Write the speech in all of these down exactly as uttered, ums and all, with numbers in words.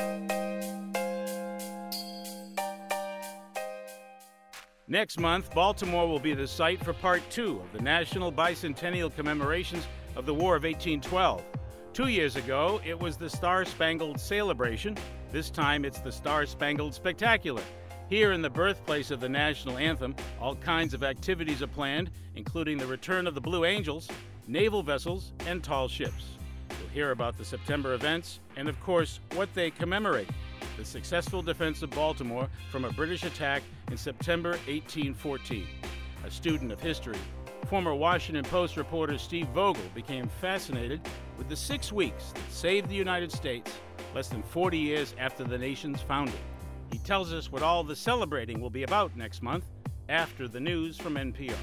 Next month, Baltimore will be the site for part two of the National Bicentennial Commemorations of the War of eighteen twelve. Two years ago, it was the Star-Spangled Celebration. This time, it's the Star-Spangled Spectacular. Here in the birthplace of the national anthem, all kinds of activities are planned, including the return of the Blue Angels, naval vessels, and tall ships. You'll hear about the September events and, of course, what they commemorate. The successful defense of Baltimore from a British attack in September eighteen fourteen. A student of history, former Washington Post reporter Steve Vogel became fascinated with the six weeks that saved the United States less than forty years after the nation's founding. He tells us what all the celebrating will be about next month after the news from N P R.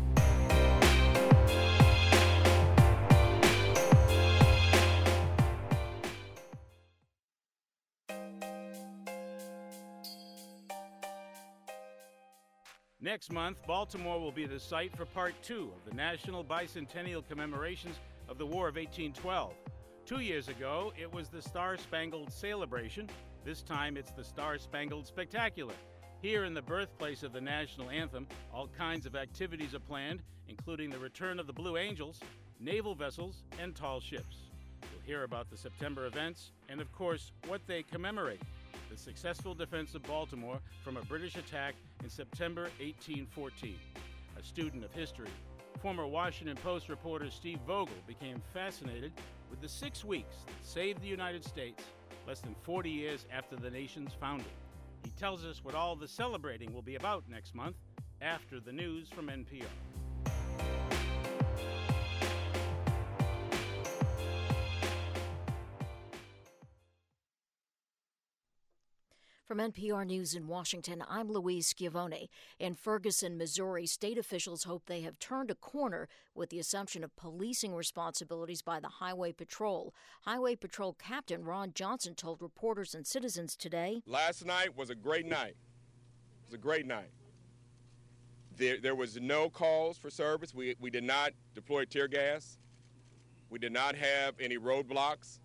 Next month, Baltimore will be the site for part two of the National Bicentennial Commemorations of the War of eighteen twelve. Two years ago, it was the Star-Spangled Celebration. This time, it's the Star-Spangled Spectacular. Here in the birthplace of the national anthem, all kinds of activities are planned, including the return of the Blue Angels, naval vessels, and tall ships. You'll hear about the September events and, of course, what they commemorate. The successful defense of Baltimore from a British attack in September eighteen fourteen. A student of history, former Washington Post reporter Steve Vogel became fascinated with the six weeks that saved the United States less than forty years after the nation's founding. He tells us what all the celebrating will be about next month after the news from N P R. From N P R News in Washington, I'm Louise Schiavone. In Ferguson, Missouri, state officials hope they have turned a corner with the assumption of policing responsibilities by the Highway Patrol. Highway Patrol Captain Ron Johnson told reporters and citizens today, "Last night was a great night. It was a great night. There, there was no calls for service. We, we did not deploy tear gas. We did not have any roadblocks.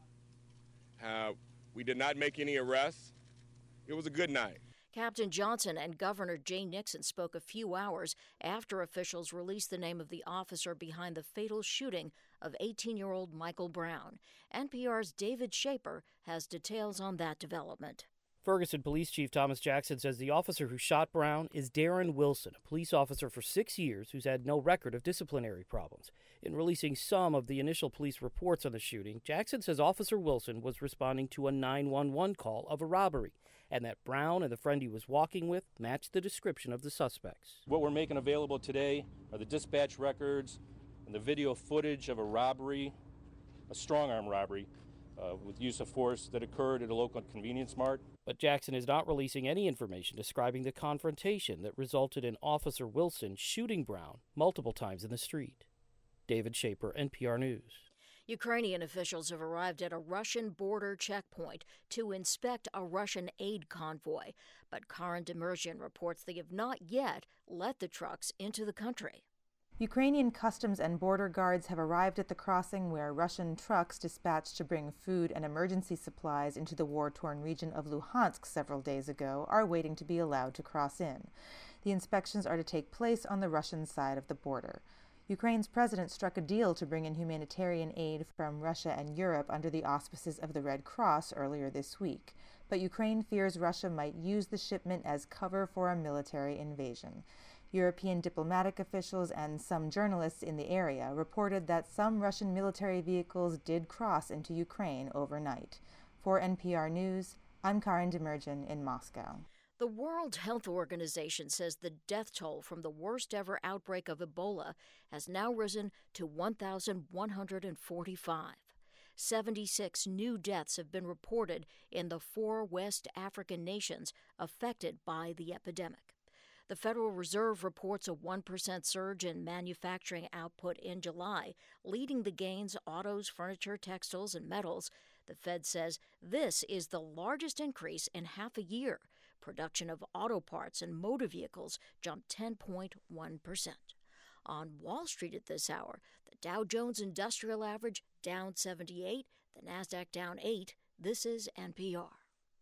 Uh, we did not make any arrests. It was a good night." Captain Johnson and Governor Jay Nixon spoke a few hours after officials released the name of the officer behind the fatal shooting of eighteen-year-old Michael Brown. N P R's David Shaper has details on that development. Ferguson Police Chief Thomas Jackson says the officer who shot Brown is Darren Wilson, a police officer for six years who's had no record of disciplinary problems. In releasing some of the initial police reports on the shooting, Jackson says Officer Wilson was responding to a nine one one call of a robbery, and that Brown and the friend he was walking with matched the description of the suspects. What we're making available today are the dispatch records and the video footage of a robbery, a strong-arm robbery, Uh, with use of force that occurred at a local convenience mart. But Jackson is not releasing any information describing the confrontation that resulted in Officer Wilson shooting Brown multiple times in the street. David Shaper, N P R News. Ukrainian officials have arrived at a Russian border checkpoint to inspect a Russian aid convoy, but Karen Demirjian reports they have not yet let the trucks into the country. Ukrainian customs and border guards have arrived at the crossing where Russian trucks dispatched to bring food and emergency supplies into the war-torn region of Luhansk several days ago are waiting to be allowed to cross in. The inspections are to take place on the Russian side of the border. Ukraine's president struck a deal to bring in humanitarian aid from Russia and Europe under the auspices of the Red Cross earlier this week. But Ukraine fears Russia might use the shipment as cover for a military invasion. European diplomatic officials and some journalists in the area reported that some Russian military vehicles did cross into Ukraine overnight. For N P R News, I'm Karen Demirjian in Moscow. The World Health Organization says the death toll from the worst-ever outbreak of Ebola has now risen to one thousand one hundred forty-five. seventy-six new deaths have been reported in the four West African nations affected by the epidemic. The Federal Reserve reports a one percent surge in manufacturing output in July, leading the gains autos, furniture, textiles, and metals. The Fed says this is the largest increase in half a year. Production of auto parts and motor vehicles jumped ten point one percent. On Wall Street at this hour, the Dow Jones Industrial Average down seventy-eight, the Nasdaq down eight. This is N P R.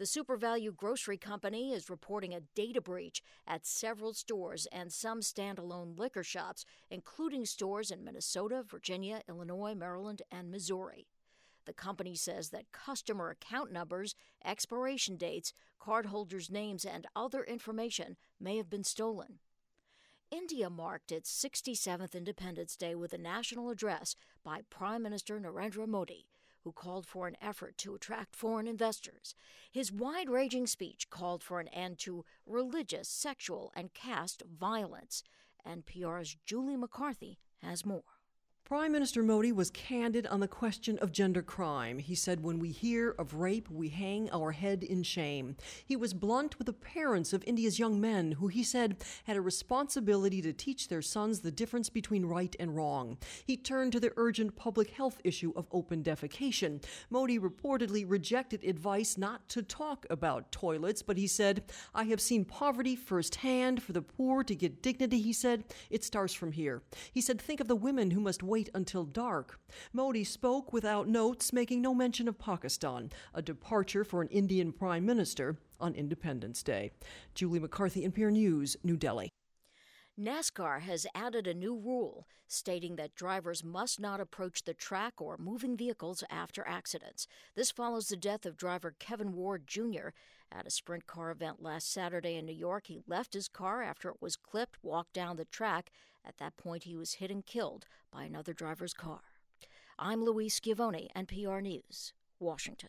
The SuperValue grocery company is reporting a data breach at several stores and some standalone liquor shops, including stores in Minnesota, Virginia, Illinois, Maryland, and Missouri. The company says that customer account numbers, expiration dates, cardholders' names, and other information may have been stolen. India marked its sixty-seventh Independence Day with a national address by Prime Minister Narendra Modi, who called for an effort to attract foreign investors. His wide-ranging speech called for an end to religious, sexual, and caste violence. N P R's Julie McCarthy has more. Prime Minister Modi was candid on the question of gender crime. He said, "When we hear of rape, we hang our head in shame." He was blunt with the parents of India's young men, who he said had a responsibility to teach their sons the difference between right and wrong. He turned to the urgent public health issue of open defecation. Modi reportedly rejected advice not to talk about toilets, but he said, "I have seen poverty firsthand. For the poor to get dignity," he said, "it starts from here." He said, "Think of the women who must wait until dark." Modi spoke without notes, making no mention of Pakistan, a departure for an Indian prime minister on Independence Day. Julie McCarthy, N P R News, New Delhi. NASCAR has added a new rule stating that drivers must not approach the track or moving vehicles after accidents. This follows the death of driver Kevin Ward Junior At a sprint car event last Saturday in New York, he left his car after it was clipped, walked down the track. At that point, he was hit and killed by another driver's car. I'm Louise Schiavone, N P R News, Washington.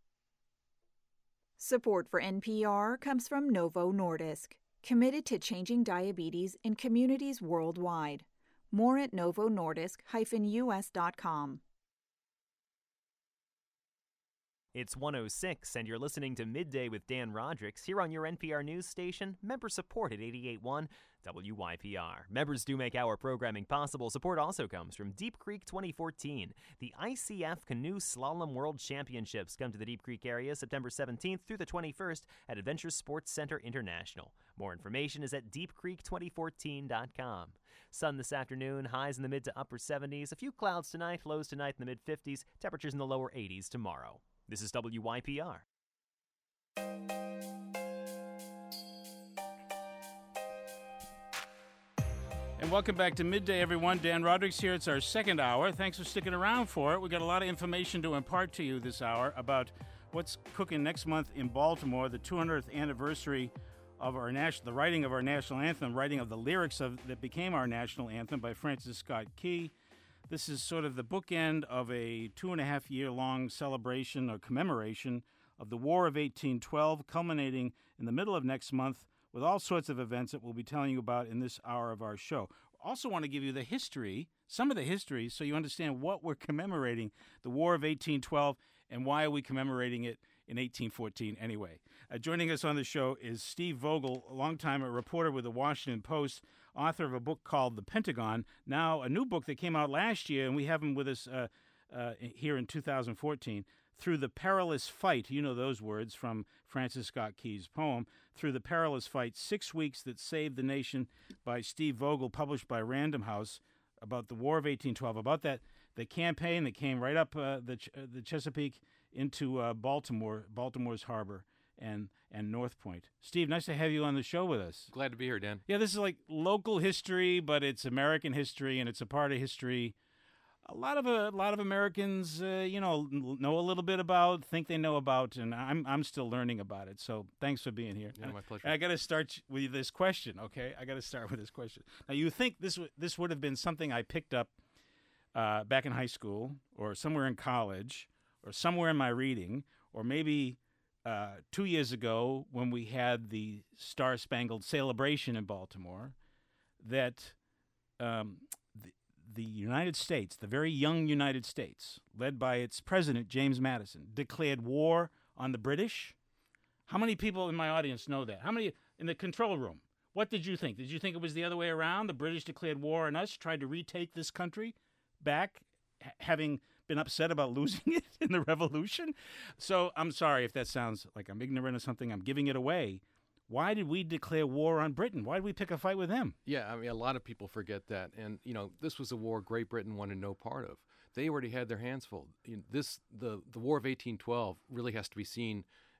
Support for N P R comes from Novo Nordisk, committed to changing diabetes in communities worldwide. More at novo nordisk dash u s dot com. It's one oh six, and you're listening to Midday with Dan Rodricks here on your N P R News station, member-supported eighty-eight point one W Y P R. Members do make our programming possible. Support also comes from Deep Creek twenty fourteen. The I C F Canoe Slalom World Championships come to the Deep Creek area September seventeenth through the twenty-first at Adventure Sports Center International. More information is at deep creek twenty fourteen dot com. Sun this afternoon, highs in the mid to upper seventies. A few clouds tonight, lows tonight in the mid-fifties, temperatures in the lower eighties tomorrow. This is W Y P R. And welcome back to Midday, everyone. Dan Rodricks here. It's our second hour. Thanks for sticking around for it. We got a lot of information to impart to you this hour about what's cooking next month in Baltimore, the two hundredth anniversary of our national, the writing of our national anthem, writing of the lyrics of that became our national anthem by Francis Scott Key. This is sort of the bookend of a two and a half year long celebration or commemoration of the War of eighteen twelve, culminating in the middle of next month with all sorts of events that we'll be telling you about in this hour of our show. Also want to give you the history, some of the history, so you understand what we're commemorating, the War of eighteen twelve, and why are we commemorating it in eighteen fourteen anyway. Uh, joining us on the show is Steve Vogel, a longtime reporter with the Washington Post, author of a book called The Pentagon, now a new book that came out last year, and we have him with us uh, uh, here in two thousand fourteen, Through the Perilous Fight. You know those words from Francis Scott Key's poem, Through the Perilous Fight, Six Weeks That Saved the Nation by Steve Vogel, published by Random House, about the War of eighteen twelve, about that the campaign that came right up uh, the, uh, the Chesapeake into uh, Baltimore, Baltimore's harbor, and and North Point. Steve, nice to have you on the show with us. Glad to be here, Dan. Yeah, this is like local history, but it's American history, and it's a part of history a lot of a lot of Americans, uh, you know, know a little bit about, think they know about, and I'm I'm still learning about it. So thanks for being here. Yeah, my pleasure. And I got to start with this question, okay? I got to start with this question. Now, you think this w- this would have been something I picked up uh, back in high school, or somewhere in college, or somewhere in my reading, or maybe uh, two years ago when we had the Star Spangled Celebration in Baltimore, that um, the, the United States, the very young United States, led by its president, James Madison, declared war on the British? How many people in my audience know that? How many in the control room? What did you think? Did you think it was the other way around? The British declared war on us, tried to retake this country back, ha- having been upset about losing it in the revolution? So I'm sorry if that sounds like I'm ignorant or something. I'm giving it away. Why did we declare war on Britain? Why did we pick a fight with them? Yeah, I mean, a lot of people forget that. And, you know, this was a war Great Britain wanted no part of. They already had their hands full. You know, this, the, the War of eighteen twelve really has to be seen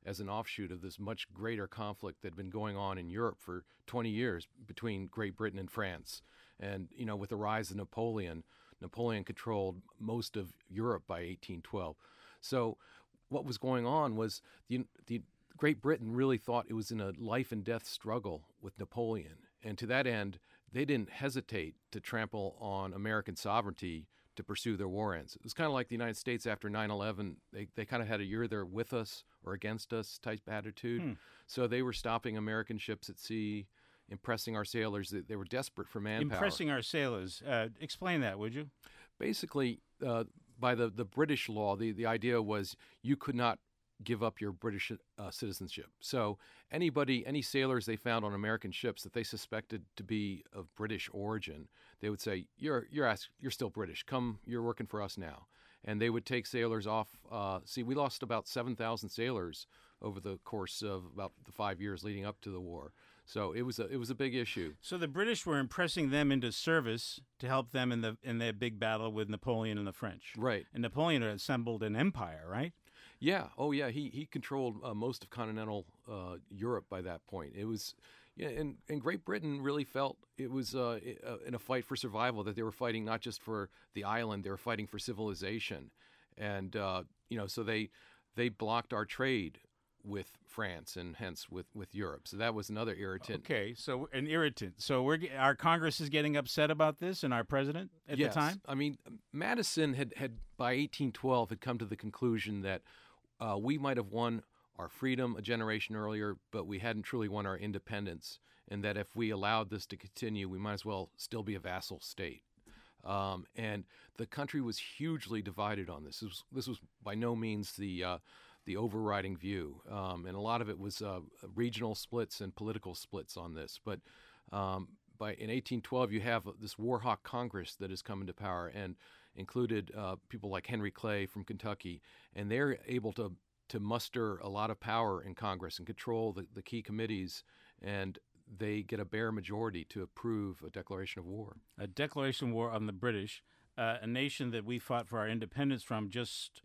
as an offshoot of this much greater conflict that had been going on in Europe for twenty years between Great Britain and France. And, you know, with the rise of Napoleon, Napoleon controlled most of Europe by eighteen twelve. So what was going on was the, the Great Britain really thought it was in a life and death struggle with Napoleon. And to that end, they didn't hesitate to trample on American sovereignty to pursue their war ends. It was kind of like the United States after nine eleven. They, they kind of had a you're either with us or against us type attitude. Hmm. So they were stopping American ships at sea, impressing our sailors. They, they were desperate for manpower. Impressing our sailors. Uh, explain that, would you? Basically, uh, by the, the British law, the, the idea was you could not give up your British uh, citizenship. So anybody, any sailors they found on American ships that they suspected to be of British origin, they would say, "You're you're asked, you're still British. Come, you're working for us now." And they would take sailors off. Uh, see, we lost about seven thousand sailors over the course of about the five years leading up to the war. So it was a it was a big issue. So the British were impressing them into service to help them in the in their big battle with Napoleon and the French. Right. And Napoleon had assembled an empire, right? Yeah. Oh, yeah. He he controlled uh, most of continental uh, Europe by that point. It was, yeah, and, and Great Britain really felt it was uh, in a fight for survival, that they were fighting not just for the island, they were fighting for civilization, and uh, you know, so they they blocked our trade with France and hence with, with Europe. So that was another irritant. Okay, so an irritant. So we're our Congress is getting upset about this, and our president at yes. the time. I mean, Madison had had by eighteen twelve had come to the conclusion that. Uh, we might have won our freedom a generation earlier, but we hadn't truly won our independence, and that if we allowed this to continue, we might as well still be a vassal state. Um, and the country was hugely divided on this. This was, this was by no means the uh, the overriding view, um, and a lot of it was uh, regional splits and political splits on this. But um, by in eighteen twelve, you have this war hawk Congress that has come into power, and included uh, people like Henry Clay from Kentucky, and they're able to to muster a lot of power in Congress and control the, the key committees, and they get a bare majority to approve a declaration of war. A declaration of war on the British, uh, a nation that we fought for our independence from just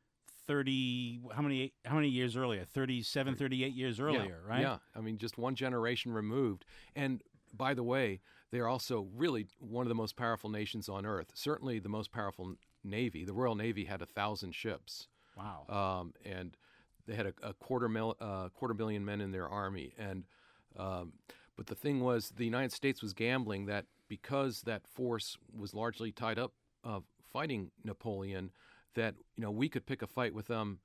thirty, how many how many years earlier? thirty-seven, thirty-eight years earlier, yeah, right? Yeah, I mean, just one generation removed. And by the way, they're also really one of the most powerful nations on earth. Certainly the most powerful Navy. The Royal Navy had a thousand ships. Wow. Um, and they had a, a quarter mil, uh, quarter million men in their army. And um, but the thing was, the United States was gambling that because that force was largely tied up uh, fighting Napoleon, that you know we could pick a fight with them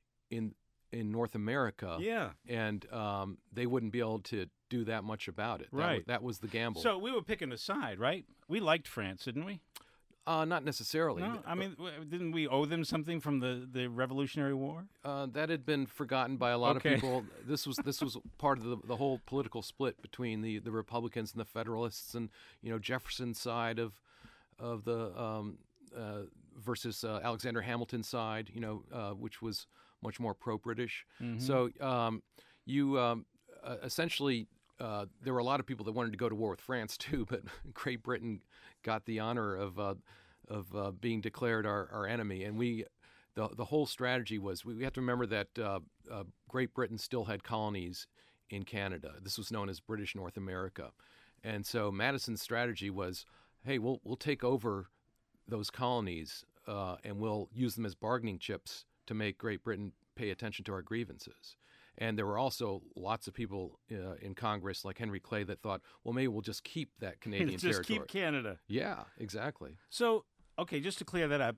in in North America. Yeah. And um, they wouldn't be able to do that much about it. That right. Was, that was the gamble. So we were picking a side, right? We liked France, didn't we? Uh, not necessarily. No, I mean, didn't we owe them something from the, the Revolutionary War? Uh, that had been forgotten by a lot okay. of people. This was this was part of the the whole political split between the, the Republicans and the Federalists, and you know Jefferson's side of of the um, uh, versus uh, Alexander Hamilton's side, you know, uh, which was much more pro-British. Mm-hmm. So um, you um, uh, essentially. Uh, there were a lot of people that wanted to go to war with France too, but Great Britain got the honor of uh, of uh, being declared our, our enemy. And we, the the whole strategy was we, we have to remember that uh, uh, Great Britain still had colonies in Canada. This was known as British North America, and so Madison's strategy was, hey, we'll we'll take over those colonies uh, and we'll use them as bargaining chips to make Great Britain pay attention to our grievances. And there were also lots of people uh, in Congress, like Henry Clay, that thought, well, maybe we'll just keep that Canadian just territory. Just keep Canada. Yeah, exactly. So, okay, just to clear that up,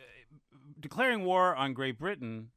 declaring war on Great Britain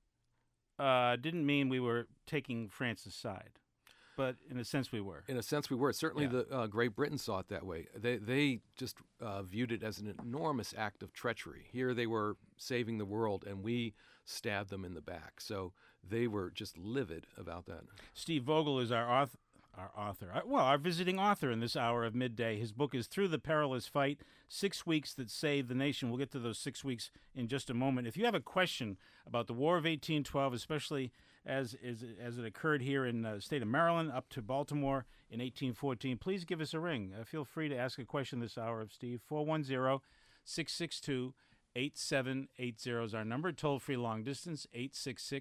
uh, didn't mean we were taking France's side. But in a sense, we were. In a sense, we were. Certainly, yeah. the uh, Great Britain saw it that way. They they just uh, viewed it as an enormous act of treachery. Here they were saving the world, and we stabbed them in the back. So they were just livid about that. Steve Vogel is our author. Our author, well, our visiting author in this hour of midday. His book is Through the Perilous Fight, Six Weeks That Saved the Nation. We'll get to those six weeks in just a moment. If you have a question about the War of eighteen twelve, especially as as, as it occurred here in the state of Maryland up to Baltimore in eighteen fourteen, please give us a ring. Uh, feel free to ask a question this hour of Steve. four one zero, six six two, eight seven eight zero is our number. Toll-free long distance, eight six six,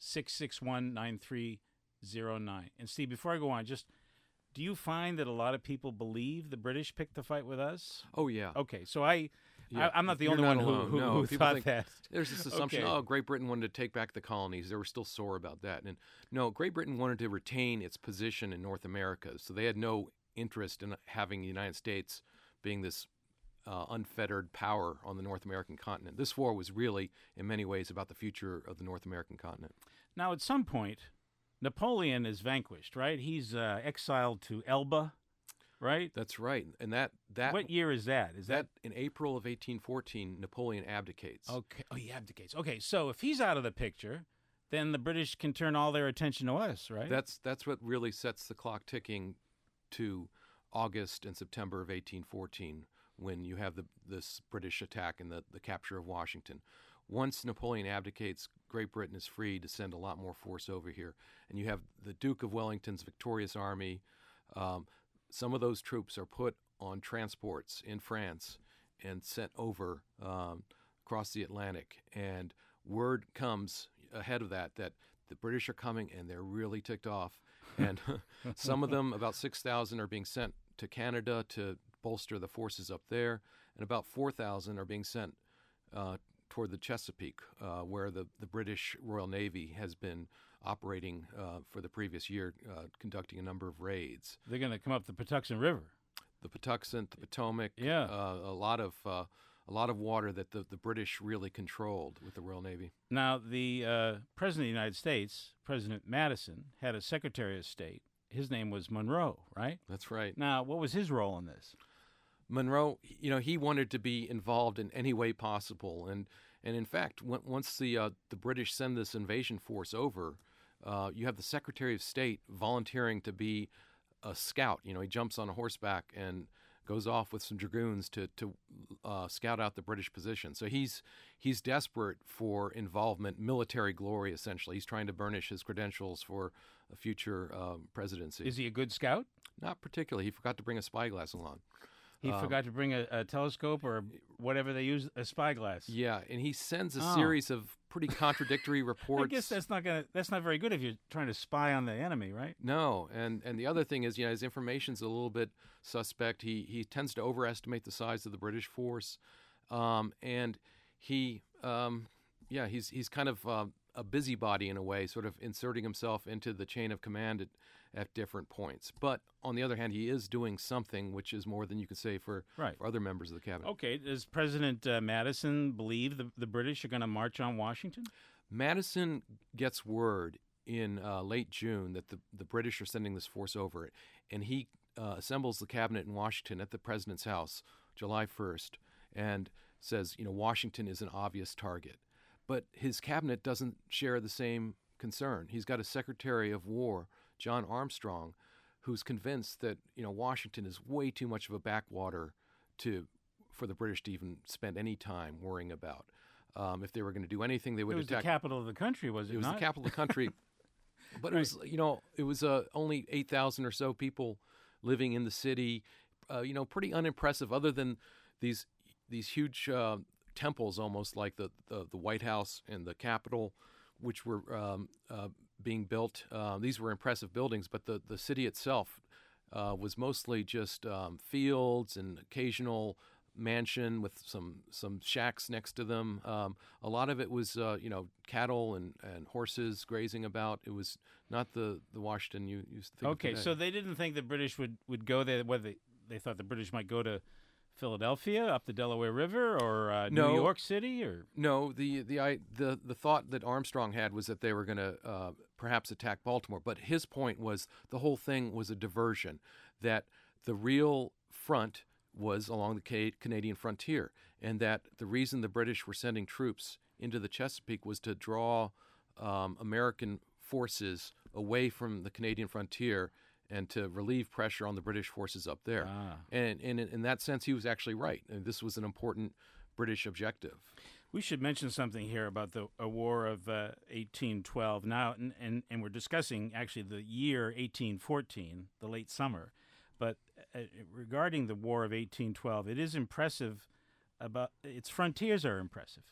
six six one, nine three zero nine. And Steve, before I go on, just do you find that a lot of people believe the British picked the fight with us? Oh, yeah. Okay, so I, Yeah. I I'm not the You're only not one alone. who, who, no, who people thought think that. There's this assumption, Okay. oh, Great Britain wanted to take back the colonies. They were still sore about that. And no, Great Britain wanted to retain its position in North America. So they had no interest in having the United States being this uh, unfettered power on the North American continent. This war was really, in many ways, about the future of the North American continent. Now, at some point, Napoleon is vanquished, right? He's uh, exiled to Elba, right? That's right. And that... that What year is that? Is that... that in April of eighteen fourteen, Napoleon abdicates. Okay. Oh, he abdicates. Okay, so if he's out of the picture, then the British can turn all their attention to us, right? That's that's what really sets the clock ticking to August and September of eighteen fourteen, when you have the this British attack and the, the capture of Washington. Once Napoleon abdicates, Great Britain is free to send a lot more force over here. And you have the Duke of Wellington's victorious army. Um, some of those troops are put on transports in France and sent over um, across the Atlantic. And word comes ahead of that that the British are coming, and they're really ticked off. And some of them, about six thousand, are being sent to Canada to bolster the forces up there, and about four thousand are being sent uh, toward the Chesapeake, uh, where the, the British Royal Navy has been operating uh, for the previous year, uh, conducting a number of raids. They're going to come up the Patuxent River. The Patuxent, the Potomac, yeah. uh, a lot of uh, a lot of water that the, the British really controlled with the Royal Navy. Now, the uh, President of the United States, President Madison, had a Secretary of State. His name was Monroe, right? That's right. Now, what was his role in this? Monroe, you know, he wanted to be involved in any way possible, and and in fact, w- once the uh, the British send this invasion force over, uh, you have the Secretary of State volunteering to be a scout. You know, he jumps on a horseback and goes off with some dragoons to to uh, scout out the British position. So he's he's desperate for involvement, military glory. Essentially, he's trying to burnish his credentials for a future um, presidency. Is he a good scout? Not particularly. He forgot to bring a spyglass along. He um, forgot to bring a, a telescope or whatever they use, a spyglass. Yeah, and he sends a Oh. series of pretty contradictory reports. I guess that's not gonna. That's not very good if you're trying to spy on the enemy, right? No, and and the other thing is, you know, his information's a little bit suspect. He he tends to overestimate the size of the British force, um, and he, um, yeah, he's he's kind of uh, a busybody in a way, sort of inserting himself into the chain of command at, at different points. But on the other hand, he is doing something which is more than you could say for, Right. for other members of the cabinet. Okay. Does President uh, Madison believe the, the British are going to march on Washington? Madison gets word in uh, late June that the, the British are sending this force over, and he uh, assembles the cabinet in Washington at the president's house July first and says, you know, Washington is an obvious target. But his cabinet doesn't share the same concern. He's got a Secretary of War, John Armstrong, who's convinced that, you know, Washington is way too much of a backwater to for the British to even spend any time worrying about. Um, if they were going to do anything, they would It was attack. the capital of the country, was it, It was not? the capital of the country, but it Right. was, you know, it was uh, only eight thousand or so people living in the city. Uh, you know, pretty unimpressive, other than these these huge uh, temples, almost like the, the the White House and the Capitol, which were um, uh, being built. Uh, these were impressive buildings, but the the city itself uh, was mostly just um, fields and occasional mansion with some some shacks next to them. Um, a lot of it was uh, you know cattle and, and horses grazing about. It was not the, the Washington you used to think. Okay, of today. so they didn't think the British would, would go there. Whether they, they thought the British might go to Philadelphia, up the Delaware River, or uh, No. New York City, or No, the the I, the the thought that Armstrong had was that they were going to uh, perhaps attack Baltimore. But his point was the whole thing was a diversion. That the real front was along the Ca- Canadian frontier, and that the reason the British were sending troops into the Chesapeake was to draw um, American forces away from the Canadian frontier and to relieve pressure on the British forces up there. Ah. And, and in, in that sense, he was actually right. And this was an important British objective. we should mention something here about the a war of uh, eighteen twelve. Now, and, and and we're discussing actually the year eighteen fourteen, the late summer. But uh, regarding the War of eighteen twelve, it is impressive. About its frontiers are impressive.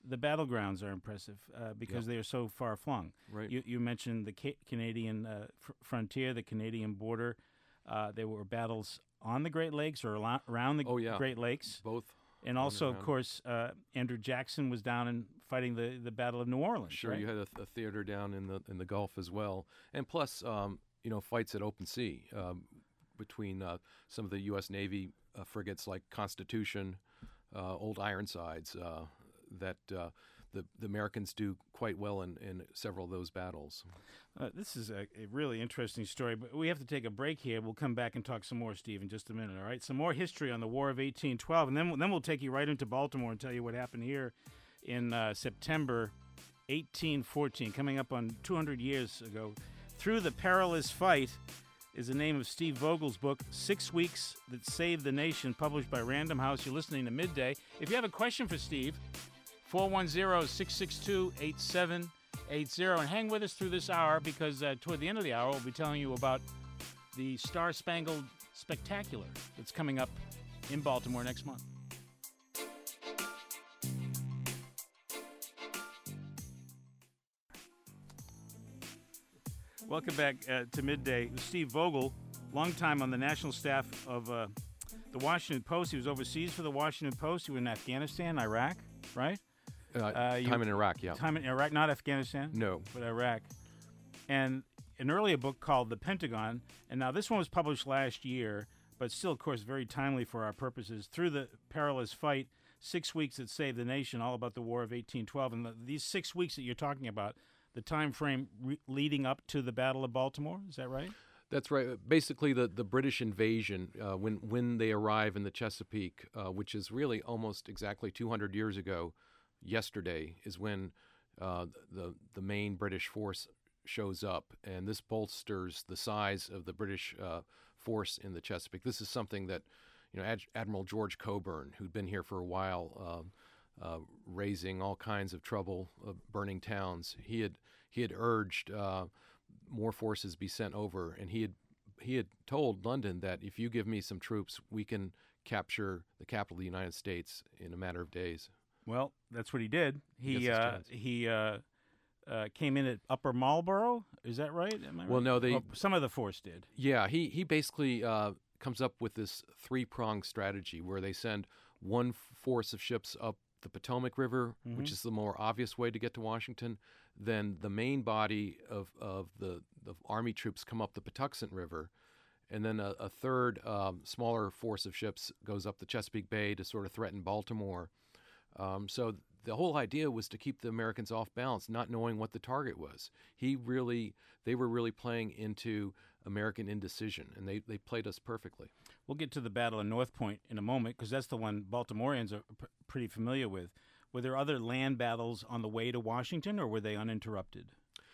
the battlegrounds are impressive uh, because Yep. they are so far flung. Right. You, you mentioned the ca- Canadian uh, fr- frontier, the Canadian border. Uh, there were battles on the Great Lakes or alo- around the Oh, yeah. Great Lakes. Both. And on also, of around. course, uh, Andrew Jackson was down and fighting the, the Battle of New Orleans. Sure, right? you had a, a theater down in the in the Gulf as well, and plus, um, you know, fights at open sea um, between uh, some of the U S Navy uh, frigates like Constitution, uh, Old Ironsides, uh, that uh, the the Americans do quite well in, in several of those battles. Uh, this is a, a really interesting story, but we have to take a break here. We'll come back and talk some more, Steve, in just a minute, all right? Some more history on the War of eighteen twelve, and then, we'll- then we'll take you right into Baltimore and tell you what happened here in uh, September eighteen fourteen, coming up on two hundred years ago. Through the Perilous Fight is the name of Steve Vogel's book, Six Weeks That Saved the Nation, published by Random House. You're listening to Midday. If you have a question for Steve, four one zero, six six two, eight seven eight zero, and hang with us through this hour because uh, toward the end of the hour we'll be telling you about the Star Spangled Spectacular that's coming up in Baltimore next month. Welcome back uh, to Midday. Steve Vogel, longtime on the national staff of uh, the Washington Post. He was overseas for the Washington Post. You were in Afghanistan, Iraq, right? Uh, Uh, you- time in Iraq, yeah. Time in Iraq, not Afghanistan? No. But Iraq. And an earlier book called The Pentagon, and now this one was published last year, but still, of course, very timely for our purposes. Through the Perilous Fight, Six Weeks That Saved the Nation, all about the War of eighteen twelve. And the, these six weeks that you're talking about, the time frame re- leading up to the Battle of Baltimore, is that right? That's right. Basically, the, the British invasion, uh, when when they arrive in the Chesapeake, uh, which is really almost exactly two hundred years ago, yesterday, is when uh, the the main British force shows up, and this bolsters the size of the British uh, force in the Chesapeake. This is something that, you know, Ad- Admiral George Coburn, who'd been here for a while, uh, uh, raising all kinds of trouble, uh, burning towns. He had he had urged uh, more forces be sent over, and he had he had told London that if you give me some troops, we can capture the capital of the United States in a matter of days. Well, that's what he did. He He gets his uh, chance. he uh, uh, came in at Upper Marlborough. Is that right? Am I Well, right? no, they- Well, some of the force did. Yeah, he he basically uh, comes up with this three-pronged strategy where they send one f- force of ships up the Potomac River, Mhm. which is the more obvious way to get to Washington. Then the main body of, of the, the Army troops come up the Patuxent River. And then a, a third um, smaller force of ships goes up the Chesapeake Bay to sort of threaten Baltimore. Um, so the whole idea was to keep the Americans off balance, not knowing what the target was. He really, they were really playing into American indecision, and they, they played us perfectly. We'll get to the Battle of North Point in a moment because that's the one Baltimoreans are p- pretty familiar with. Were there other land battles on the way to Washington, or were they uninterrupted?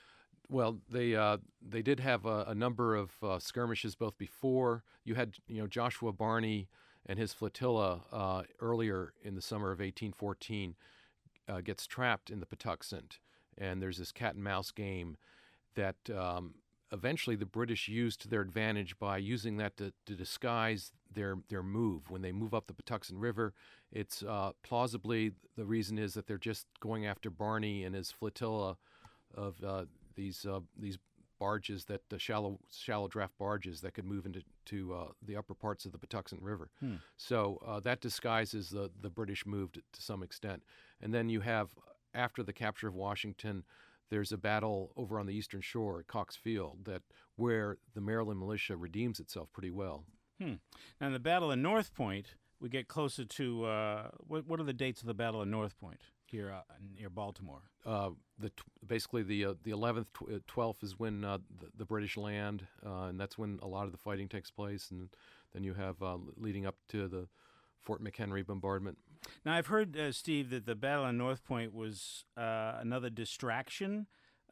Well, they uh, they did have a, a number of uh, skirmishes both before. You had, you know, Joshua Barney and his flotilla uh, earlier in the summer of eighteen fourteen uh, gets trapped in the Patuxent, and there's this cat and mouse game that um, eventually the British used to their advantage by using that to, to disguise their their move. When they move up the Patuxent River, it's uh, plausibly the reason is that they're just going after Barney and his flotilla of uh, these uh, these barges that uh, shallow shallow draft barges that could move into to uh, the upper parts of the Patuxent River. Hmm. So uh, that disguises the the British move to, to some extent. And then you have, after the capture of Washington, there's a battle over on the eastern shore at Cox Field that where the Maryland militia redeems itself pretty well. Hmm. Now, in the Battle of North Point, we get closer to uh, what? What are the dates of the Battle of North Point here uh, near Baltimore? Uh, the t- basically the uh, the eleventh, tw- twelfth is when uh, the, the British land, uh, and that's when a lot of the fighting takes place. And then you have uh, leading up to the Fort McHenry bombardment. Now, I've heard, uh, Steve, that the Battle of North Point was uh, another distraction.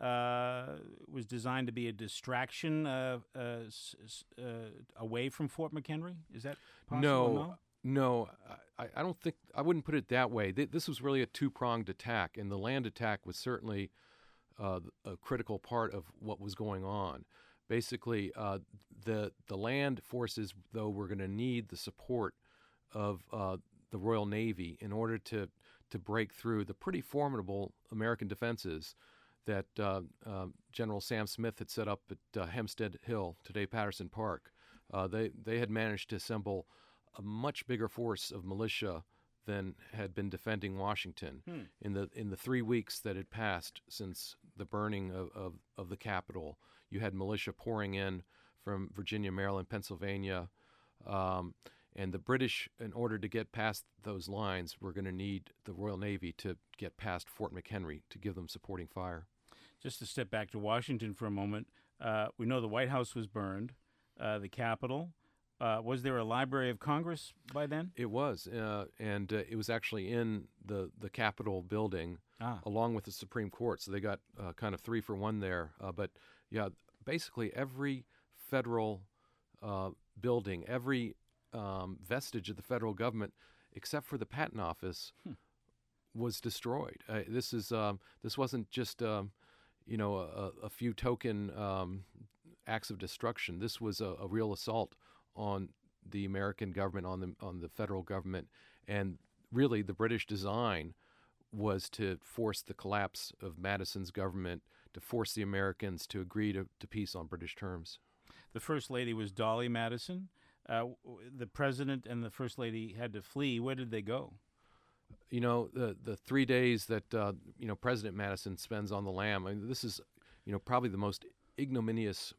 Uh, was designed to be a distraction uh, uh, s- s- uh, away from Fort McHenry. Is that possible? No, no, I, I don't think I wouldn't put it that way. Th- this was really a two-pronged attack, and the land attack was certainly uh, a critical part of what was going on. Basically, uh, the the land forces, though, were going to need the support of uh, the Royal Navy in order to to break through the pretty formidable American defenses that uh, uh, General Sam Smith had set up at uh, Hempstead Hill, today Patterson Park. Uh, they, they had managed to assemble a much bigger force of militia than had been defending Washington hmm. in the in the three weeks that had passed since the burning of, of, of the Capitol. You had militia pouring in from Virginia, Maryland, Pennsylvania, um, and the British, in order to get past those lines, were going to need the Royal Navy to get past Fort McHenry to give them supporting fire. Just to step back to Washington for a moment, uh, we know the White House was burned, uh, the Capitol. Uh, was there a Library of Congress by then? It was, uh, and uh, it was actually in the, the Capitol building ah. along with the Supreme Court, so they got uh, kind of three for one there. Uh, but, yeah, basically every federal uh, building, every um, vestige of the federal government, except for the Patent Office, hmm. was destroyed. Uh, this is um, this wasn't just um, you know a, a few token um, acts of destruction. This was a, a real assault on the American government, on the on the federal government, and really the British design was to force the collapse of Madison's government, to force the Americans to agree to, to peace on British terms. The First Lady was Dolly Madison. Uh, the President and the First Lady had to flee. Where did they go? You know, the the three days that uh, you know President Madison spends on the lam. I mean, this is you know probably the most ignominious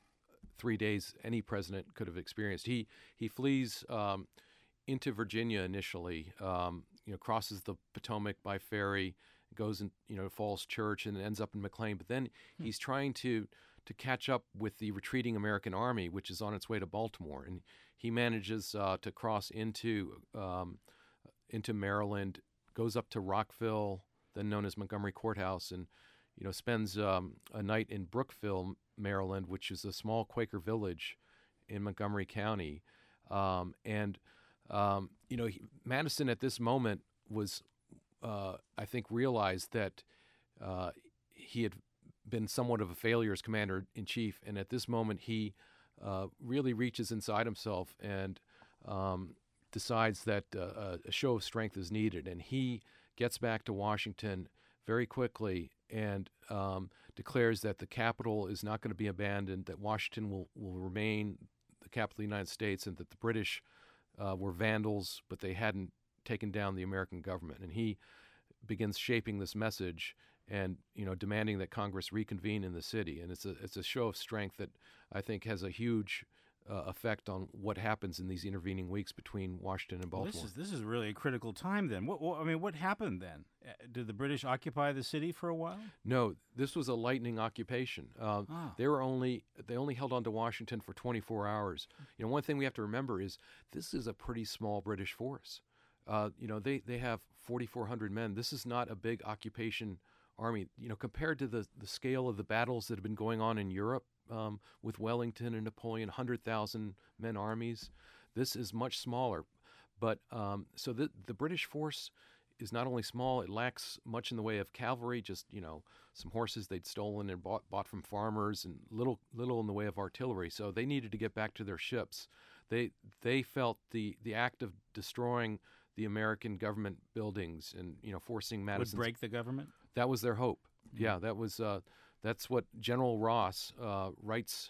three days any president could have experienced. He he flees um, into Virginia initially, um, you know, crosses the Potomac by ferry, goes in, you know, Falls Church, and ends up in McLean. But then hmm. he's trying to to catch up with the retreating American army, which is on its way to Baltimore, and he manages uh, to cross into um, into Maryland, goes up to Rockville, then known as Montgomery Courthouse, and you know spends um, a night in Brookville, Maryland, which is a small Quaker village in Montgomery County. Um, and, um, you know, he, Madison at this moment was, uh, I think, realized that uh, he had been somewhat of a failure as commander-in-chief. And at this moment, he uh, really reaches inside himself and um, decides that uh, a show of strength is needed. And he gets back to Washington very quickly and um, declares that the capital is not going to be abandoned, that Washington will, will remain the capital of the United States, and that the British uh, were vandals, but they hadn't taken down the American government. And he begins shaping this message and, you know, demanding that Congress reconvene in the city. And it's a it's a show of strength that I think has a huge uh, effect on what happens in these intervening weeks between Washington and Baltimore. Well, this is this is really a critical time then. What, what I mean, what happened then? Uh, did the British occupy the city for a while? No, this was a lightning occupation. Uh, ah. They were only they only held on to Washington for twenty-four hours. You know, one thing we have to remember is this is a pretty small British force. Uh, you know, they they have forty-four hundred men. This is not a big occupation army. You know, compared to the the scale of the battles that have been going on in Europe. Um, with Wellington and Napoleon, one hundred thousand men armies. This is much smaller. But um, so the, the British force is not only small, it lacks much in the way of cavalry, just, you know, some horses they'd stolen and bought, bought from farmers, and little little in the way of artillery. So they needed to get back to their ships. They they felt the, the act of destroying the American government buildings and, you know, forcing Madison would break the government? That was their hope. Mm-hmm. Yeah, that was... Uh, That's what General Ross uh, writes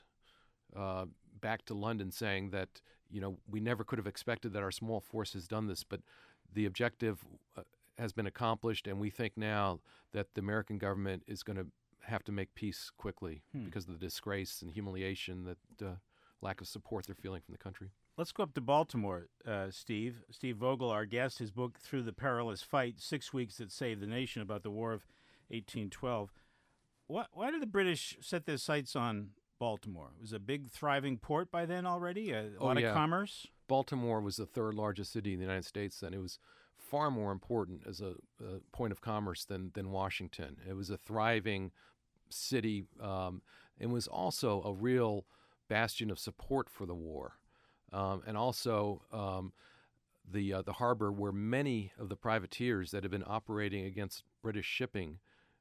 uh, back to London, saying that, you know, we never could have expected that our small force has done this, but the objective uh, has been accomplished, and we think now that the American government is going to have to make peace quickly hmm. because of the disgrace and humiliation, that uh, lack of support they're feeling from the country. Let's go up to Baltimore, uh, Steve. Steve Vogel, our guest, his book, Through the Perilous Fight, Six Weeks That Saved the Nation, about the War of eighteen twelve. Why, why did the British set their sights on Baltimore? It was a big, thriving port by then already, a, a oh, lot yeah. of commerce? Baltimore was the third largest city in the United States then. It was far more important as a, a point of commerce than, than Washington. It was a thriving city. Um, it was also a real bastion of support for the war. Um, and also um, the, uh, the harbor where many of the privateers that had been operating against British shipping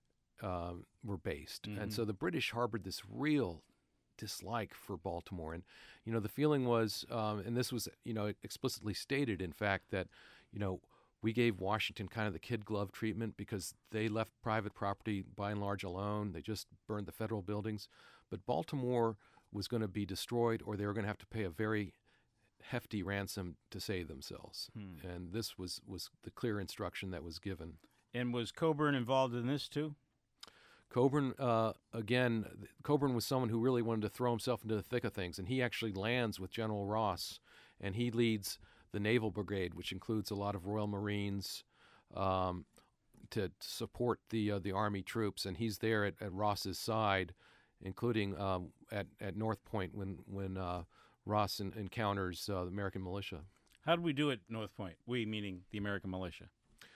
Um, were based. Mm-hmm. And so the British harbored this real dislike for Baltimore. And, you know, the feeling was, um, and this was, you know, explicitly stated, in fact, that, you know, we gave Washington kind of the kid glove treatment because they left private property by and large alone. They just burned the federal buildings. But Baltimore was going to be destroyed, or they were going to have to pay a very hefty ransom to save themselves. Hmm. And this was, was the clear instruction that was given. And was Coburn involved in this too? Coburn, uh, again, Coburn was someone who really wanted to throw himself into the thick of things, and he actually lands with General Ross, and he leads the Naval Brigade, which includes a lot of Royal Marines, um, to support the uh, the Army troops, and he's there at, at Ross's side, including um, at, at North Point when, when uh, Ross in, encounters uh, the American militia. How did we do at North Point? We, meaning the American militia.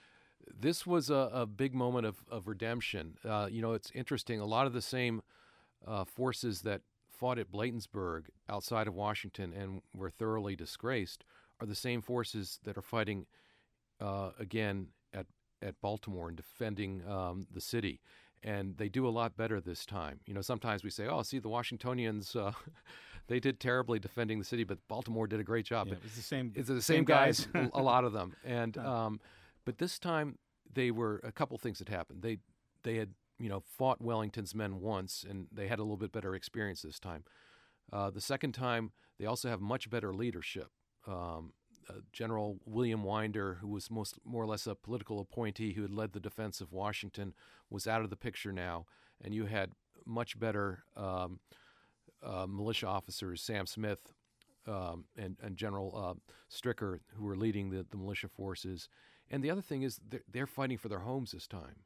This was a, a big moment of, of redemption. Uh, you know, it's interesting. A lot of the same uh, forces that fought at Bladensburg outside of Washington and were thoroughly disgraced are the same forces that are fighting uh, again at, at Baltimore and defending um, the city. And they do a lot better this time. You know, sometimes we say, oh, see, the Washingtonians, uh, they did terribly defending the city, but Baltimore did a great job. Yeah, it was the same, it's the same, same guys, guys. a lot of them. And um, But this time, they were a couple things had happened. They they had you know fought Wellington's men once, and they had a little bit better experience this time. Uh, the second time, they also have much better leadership. Um, uh, General William Winder, who was most more or less a political appointee who had led the defense of Washington, was out of the picture now, and you had much better um, uh, militia officers, Sam Smith um, and, and General uh, Stricker, who were leading the, the militia forces. And the other thing is they're, they're fighting for their homes this time.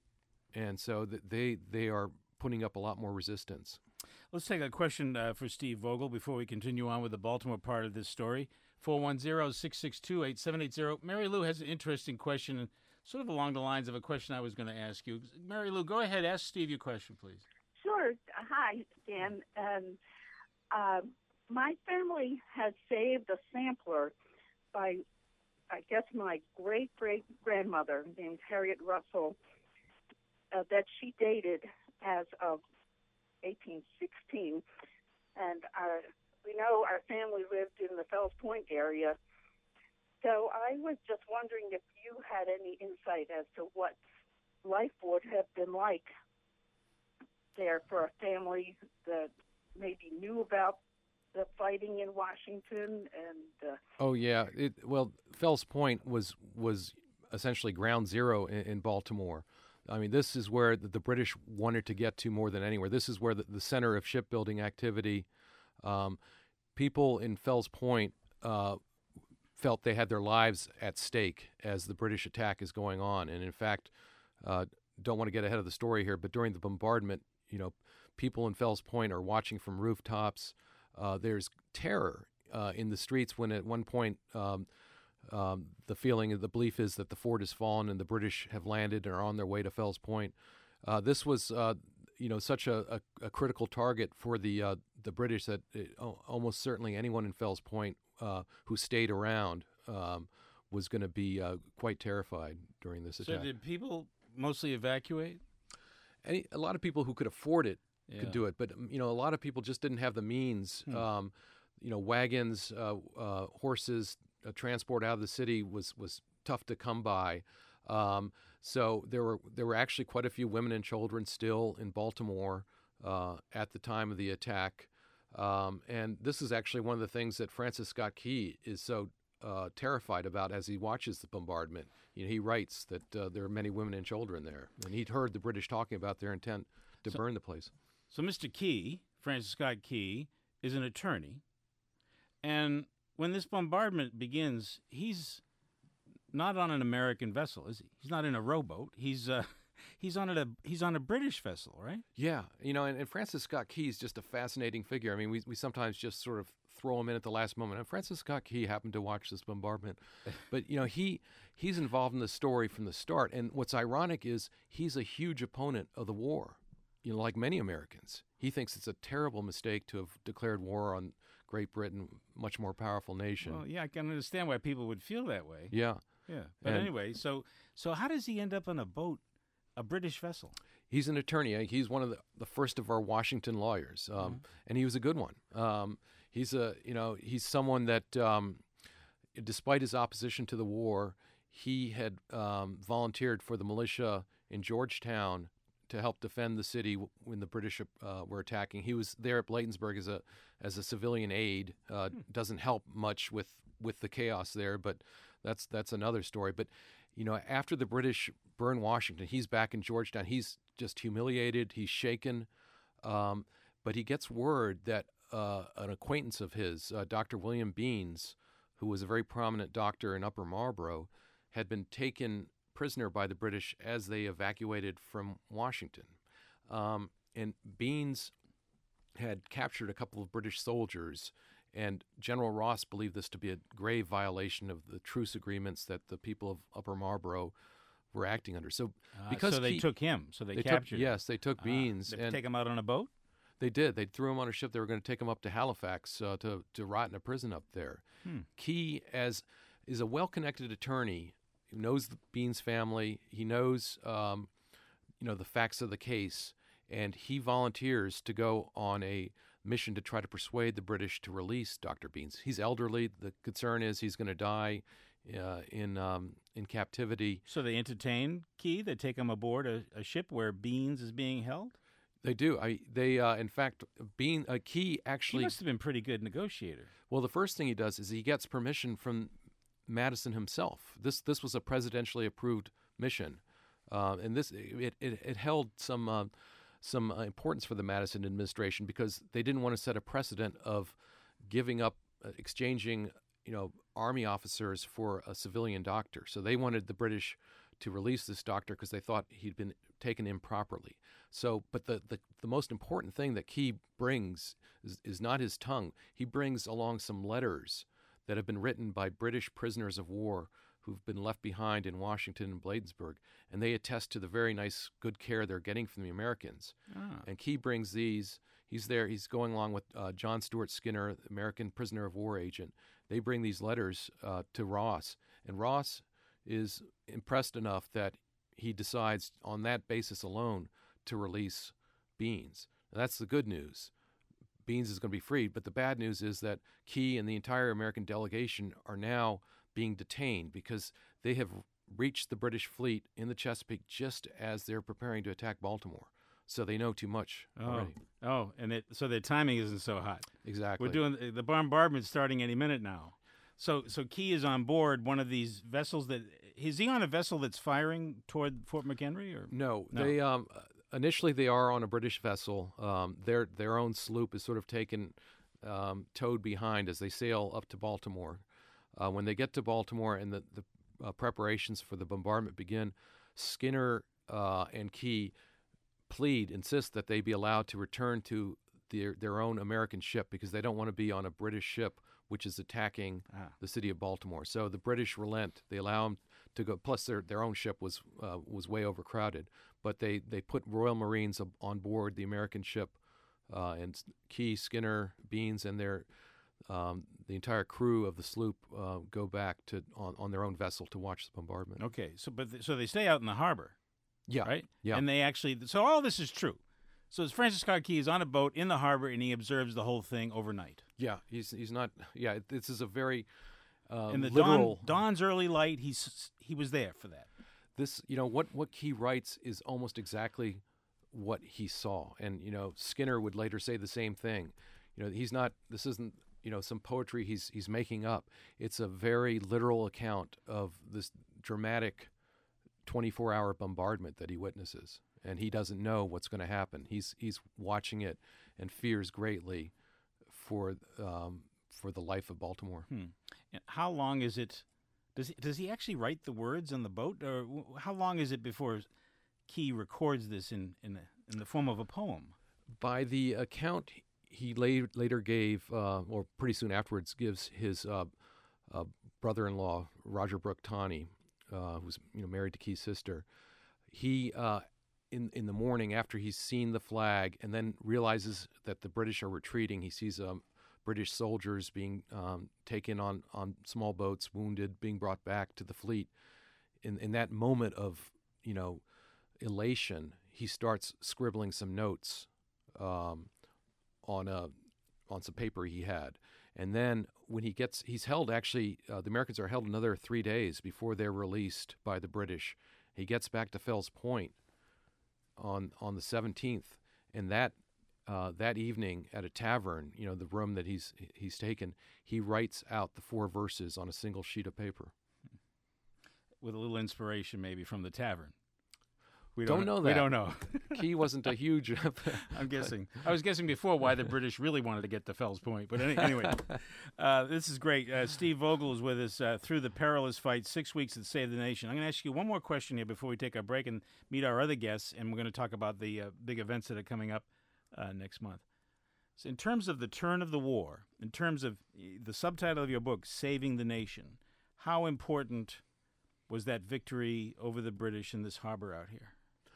And so th- they they are putting up a lot more resistance. Let's take a question uh, for Steve Vogel before we continue on with the Baltimore part of this story. four one zero, six six two, eight seven eight zero. Mary Lou has an interesting question, sort of along the lines of a question I was going to ask you. Mary Lou, go ahead. Ask Steve your question, please. Sure. Hi, Dan. Um, uh, my family has saved a sampler by I guess my great-great-grandmother, named Harriet Russell, uh, that she dated as of eighteen sixteen. And our, we know our family lived in the Fells Point area. So I was just wondering if you had any insight as to what life would have been like there for a family that maybe knew about the fighting in Washington and uh, oh yeah it, well Fells Point was was essentially ground zero in, in Baltimore. I mean, this is where the, the British wanted to get to more than anywhere. This is where the, the center of shipbuilding activity. Um, people in Fells Point uh, felt they had their lives at stake as the British attack is going on, and in fact, uh, don't want to get ahead of the story here, but during the bombardment, you know, people in Fells Point are watching from rooftops. Uh, there's terror uh, in the streets when at one point um, um, the feeling, the belief is that the fort has fallen and the British have landed and are on their way to Fells Point. Uh, this was, uh, you know, such a, a, a critical target for the uh, the British that it, oh, almost certainly anyone in Fells Point uh, who stayed around um, was going to be uh, quite terrified during this attack. So did people mostly evacuate? Any, a lot of people who could afford it Yeah. could do it, but you know, a lot of people just didn't have the means. Hmm. Um, you know, wagons, uh, uh, horses, uh, transport out of the city was was tough to come by. Um, so there were there were actually quite a few women and children still in Baltimore uh, at the time of the attack, um, and this is actually one of the things that Francis Scott Key is so uh, terrified about as he watches the bombardment. You know, he writes that uh, there are many women and children there, and he'd heard the British talking about their intent to So- burn the place. So Mister Key, Francis Scott Key, is an attorney, and when this bombardment begins, he's not on an American vessel, is he? He's not in a rowboat. He's uh, he's on a he's on a British vessel, right? Yeah, you know, and, and Francis Scott Key is just a fascinating figure. I mean, we we sometimes just sort of throw him in at the last moment. And Francis Scott Key happened to watch this bombardment, but you know, he he's involved in the story from the start. And what's ironic is he's a huge opponent of the war. You know, like many Americans, he thinks it's a terrible mistake to have declared war on Great Britain, much more powerful nation. Well, yeah, I can understand why people would feel that way. Yeah, Yeah, but And- anyway, so so how does he end up on a boat, a British vessel? he's an attorney. He's one of the, the first of our Washington lawyers, um, and he was a good one. Um, he's a you know he's someone that, um, despite his opposition to the war, he had um, volunteered for the militia in Georgetown to help defend the city when the British uh, were attacking. He was there at Bladensburg as a as a civilian aide. Uh, hmm. Doesn't help much with, with the chaos there, but that's that's another story. But you know, after the British burn Washington, he's back in Georgetown. He's just humiliated. He's shaken. Um, but he gets word that uh, an acquaintance of his, uh, Doctor William Beans, who was a very prominent doctor in Upper Marlboro, had been taken prisoner by the British as they evacuated from Washington. Um, and Beans had captured a couple of British soldiers, and General Ross believed this to be a grave violation of the truce agreements that the people of Upper Marlboro were acting under. So, uh, because so they he, took him. So they, they captured. Took, him. Yes, they took Beans. Uh, they and take him out on a boat. They did. They threw him on a ship. They were going to take him up to Halifax uh, to to rot in a prison up there. Hmm. Key as is a well-connected attorney who knows the Beans family. He knows, um, you know, the facts of the case, and he volunteers to go on a mission to try to persuade the British to release Doctor Beans. He's elderly. The concern is he's going to die uh, in um, in captivity. So they entertain Key. They take him aboard a, a ship where Beans is being held. They do. I. They. Uh, in fact, Bean. Uh, Key actually. He must have been a pretty good negotiator. Well, the first thing he does is he gets permission from Madison himself. This this was a presidentially approved mission, uh, and this it it, it held some uh, some uh, importance for the Madison administration because they didn't want to set a precedent of giving up, uh, exchanging, you know, army officers for a civilian doctor. So they wanted the British to release this doctor because they thought he'd been taken improperly. So, but the, the, the most important thing that Key brings is, is not his tongue. He brings along some letters that have been written by British prisoners of war who've been left behind in Washington and Bladensburg, and they attest to the very nice, good care they're getting from the Americans. Ah. And Key brings these. He's there. He's going along with uh, John Stuart Skinner, American prisoner of war agent. They bring these letters uh, to Ross, and Ross is impressed enough that he decides on that basis alone to release Beans. Now, that's the good news. Beans is going to be freed, but the bad news is that Key and the entire American delegation are now being detained because they have reached the British fleet in the Chesapeake just as they're preparing to attack Baltimore. So they know too much oh. already. Oh, and it, so their timing isn't so hot. Exactly. We're doing the bombardment starting any minute now. So, so Key is on board one of these vessels. That is he on a vessel that's firing toward Fort McHenry, or no? no? They um, initially they are on a British vessel. Um, their their own sloop is sort of taken um, towed behind as they sail up to Baltimore. Uh, when they get to Baltimore and the the uh, preparations for the bombardment begin, Skinner uh, and Key plead, insist that they be allowed to return to their their own American ship because they don't want to be on a British ship which is attacking ah. the city of Baltimore. So the British relent. They allow them to go. Plus, their their own ship was uh, was way overcrowded. But they, they put Royal Marines on board the American ship, uh, and Key, Skinner, Beans, and their um, the entire crew of the sloop uh, go back to on, on their own vessel to watch the bombardment. Okay, so but th- so they stay out in the harbor. Yeah. Right. Yeah. And they actually. So all this is true. So Francis Scott Key is on a boat in the harbor, and he observes the whole thing overnight. Yeah, he's he's not. Yeah, this is a very uh, in the literal. dawn, dawn's early light. He's he was there for that. This, you know, what what Key writes is almost exactly what he saw, and you know, Skinner would later say the same thing. You know, he's not. This isn't, you know, some poetry he's he's making up. It's a very literal account of this dramatic twenty-four hour bombardment that he witnesses. And he doesn't know what's going to happen. He's he's watching it and fears greatly for um, for the life of Baltimore. Hmm. And how long is it? Does he, does he actually write the words on the boat, or how long is it before Key records this in in the, in the form of a poem? By the account he la- later gave, uh, or pretty soon afterwards, gives his uh, uh, brother-in-law Roger Brooke Taney, uh, who's you know married to Key's sister. He uh, In, in the morning after he's seen the flag and then realizes that the British are retreating, he sees um, British soldiers being um, taken on, on small boats, wounded, being brought back to the fleet. In in that moment of, you know, elation, he starts scribbling some notes um, on a on some paper he had. And then when he gets, he's held actually, uh, the Americans are held another three days before they're released by the British. He gets back to Fells Point on on the seventeenth, and that uh, that evening at a tavern, you know, the room that he's he's taken, he writes out the four verses on a single sheet of paper. With a little inspiration maybe from the tavern. We don't, don't know that. We don't know. Key wasn't a huge... I'm guessing. I was guessing before why the British really wanted to get to Fells Point. But any, anyway, uh, this is great. Uh, Steve Vogel is with us uh, through the perilous fight, six weeks at Save the Nation. I'm going to ask you one more question here before we take our break and meet our other guests, and we're going to talk about the uh, big events that are coming up uh, next month. So in terms of the turn of the war, in terms of the subtitle of your book, Saving the Nation, how important was that victory over the British in this harbor out here?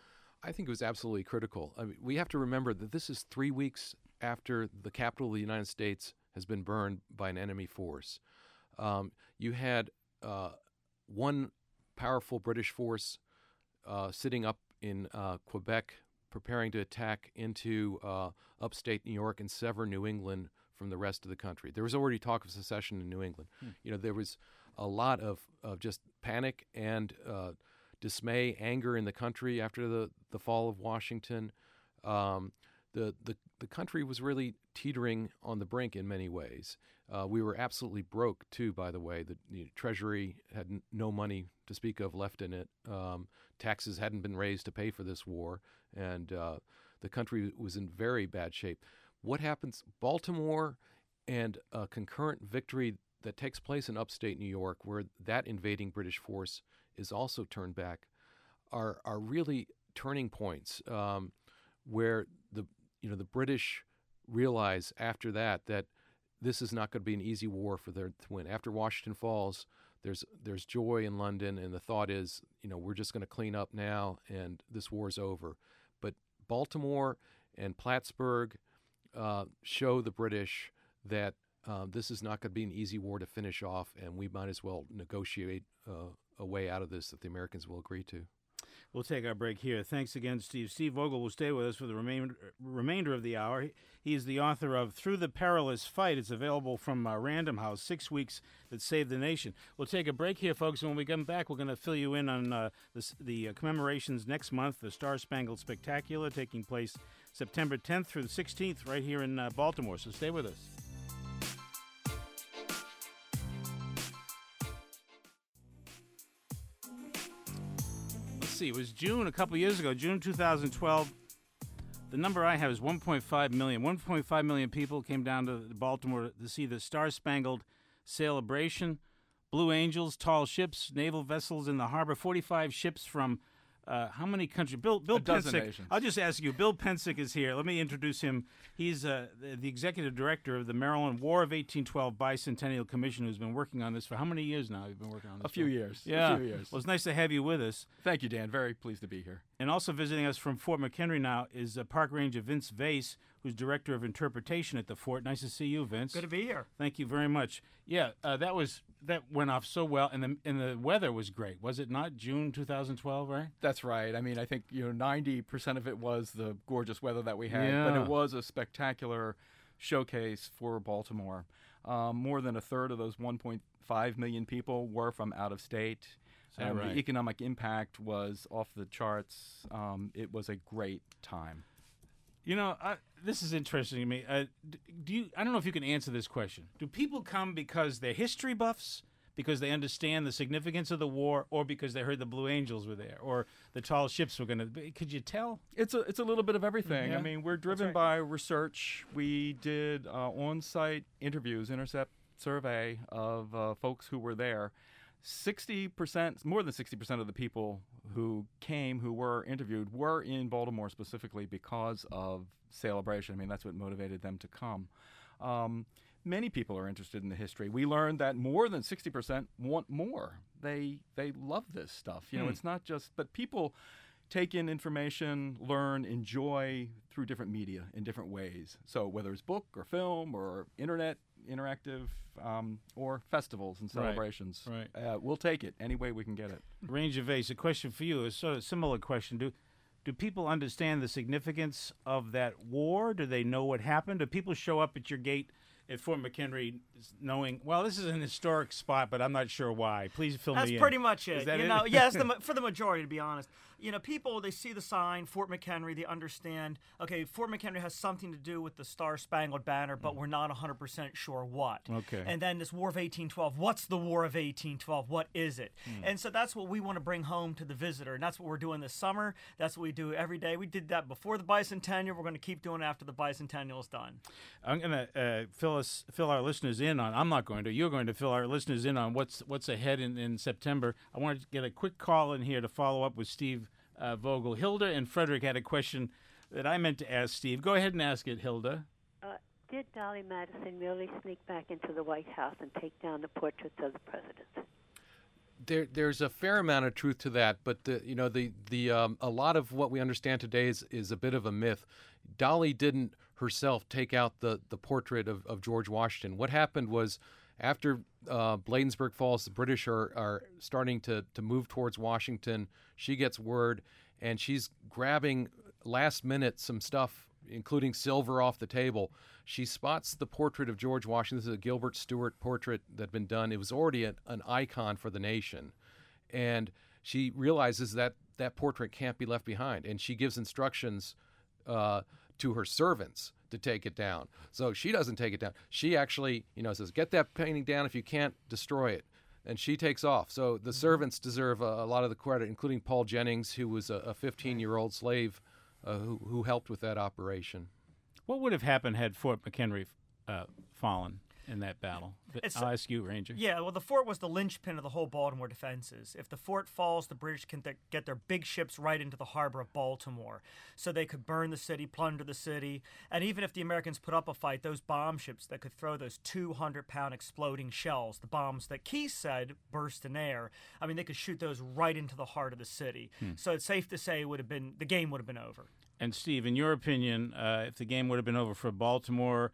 I think it was absolutely critical. I mean, we have to remember that this is three weeks after the capital of the United States has been burned by an enemy force. Um, you had uh, one powerful British force uh, sitting up in uh, Quebec, preparing to attack into uh, upstate New York and sever New England from the rest of the country. There was already talk of secession in New England. Hmm. You know, there was a lot of, of just panic and uh, dismay, anger in the country after the, the fall of Washington. Um, the, the the country was really teetering on the brink in many ways. Uh, we were absolutely broke, too, by the way. The, the Treasury had n- no money to speak of left in it. Um, taxes hadn't been raised to pay for this war, and uh, the country was in very bad shape. What happens? Baltimore and a concurrent victory that takes place in upstate New York, where that invading British force is also turned back, are are really turning points um, where the you know the British realize after that that this is not going to be an easy war for them to win. After Washington falls, there's there's joy in London, and the thought is, you know, we're just going to clean up now, and this war's over. But Baltimore and Plattsburgh uh, show the British that uh, this is not going to be an easy war to finish off, and we might as well negotiate uh, a way out of this that the Americans will agree to. We'll take our break here. Thanks again, Steve. Steve Vogel will stay with us for the remain, remainder of the hour. He is the author of Through the Perilous Fight. It's available from uh, Random House, Six Weeks That Saved the Nation. We'll take a break here, folks, and when we come back, we're going to fill you in on uh, this, the uh, commemorations next month, the Star-Spangled Spectacular, taking place September tenth through the sixteenth right here in uh, Baltimore. So stay with us. See, it was June a couple years ago, June two thousand twelve. The number I have is one point five million. one point five million people came down to Baltimore to see the Star-Spangled Celebration. Blue Angels, tall ships, naval vessels in the harbor, forty-five ships from uh, how many countries? Bill, Bill a dozen Pensick. nations. I'll just ask you. Bill Pensick is here. Let me introduce him. He's uh, the, the executive director of the Maryland War of eighteen twelve Bicentennial Commission, who's been working on this for how many years now? You've been working on this. A few for? years. Yeah. A few years. Well, it's nice to have you with us. Thank you, Dan. Very pleased to be here. And also visiting us from Fort McHenry now is uh, Park Ranger Vince Vase, who's Director of Interpretation at the fort. Nice to see you, Vince. Good to be here. Thank you very much. Yeah, uh, that was that went off so well, and the and the weather was great, was it not? June two thousand twelve, right? That's right. I mean, I think you know ninety percent of it was the gorgeous weather that we had, yeah. but it was a spectacular showcase for Baltimore. Um, more than a third of those one point five million people were from out of state. Um, right? The economic impact was off the charts. Um, it was a great time. You know, I, this is interesting to me. Uh, do you? I don't know if you can answer this question. Do people come because they're history buffs, because they understand the significance of the war, or because they heard the Blue Angels were there, or the tall ships were going to? Could you tell? It's a it's a little bit of everything. Yeah. I mean, we're driven right. by research. We did uh, on-site interviews, intercept survey of uh, folks who were there. sixty percent, more than sixty percent of the people who came, who were interviewed, were in Baltimore specifically because of Celebration. I mean, that's what motivated them to come. Um, many people are interested in the history. We learned that more than sixty percent want more. They they love this stuff. You know, Hmm. it's not just, but people take in information, learn, enjoy through different media in different ways. So whether it's book or film or internet, interactive, um, or festivals and celebrations, Right. Uh, we'll take it any way we can get it. Ranger Vase, a question for you. A sort of similar question. Do do people understand the significance of that war? Do they know what happened? Do people show up at your gate at Fort McHenry knowing, well, this is an historic spot, but I'm not sure why? Please fill That's me in. That's pretty much it. Is that you it? know, yes, the, for the majority, to be honest. You know, people, they see the sign, Fort McHenry, they understand, okay, Fort McHenry has something to do with the Star-Spangled Banner, but we're not one hundred percent sure what. Okay. And then this War of eighteen twelve, what's the War of eighteen twelve? What is it? Hmm. And so that's what we want to bring home to the visitor, and that's what we're doing this summer. That's what we do every day. We did that before the bicentennial. We're going to keep doing it after the bicentennial is done. I'm going to uh, fill us, fill our listeners in on, I'm not going to, you're going to fill our listeners in on what's what's ahead in, in September. I wanted to get a quick call in here to follow up with Steve Uh, Vogel. Hilda and Frederick had a question that I meant to ask Steve. Go ahead and ask it, Hilda. Uh, did Dolly Madison really sneak back into the White House and take down the portraits of the presidents? There, there's a fair amount of truth to that, but the, you know, the the um, a lot of what we understand today is, is a bit of a myth. Dolly didn't herself take out the the portrait of, of George Washington. What happened was, after uh, Bladensburg Falls, the British are, are starting to, to move towards Washington. She gets word, and she's grabbing last minute some stuff, including silver, off the table. She spots the portrait of George Washington. This is a Gilbert Stuart portrait that had been done. It was already a, an icon for the nation. And she realizes that that portrait can't be left behind. And she gives instructions uh, to her servants to take it down. So she doesn't take it down. She actually, you know, says, get that painting down. If you can't, destroy it. And she takes off. So the servants deserve a, a lot of the credit, including Paul Jennings, who was a fifteen-year-old slave uh, who, who helped with that operation. What would have happened had Fort McHenry uh, fallen in that battle? It's, I'll ask you, Ranger. Yeah, well, the fort was the linchpin of the whole Baltimore defenses. If the fort falls, the British can th- get their big ships right into the harbor of Baltimore, so they could burn the city, plunder the city, and even if the Americans put up a fight, those bomb ships that could throw those two hundred pound exploding shells, the bombs that Keyes said burst in air, I mean, they could shoot those right into the heart of the city. Hmm. So it's safe to say it would have been the game would have been over. And Steve, in your opinion, uh, if the game would have been over for Baltimore,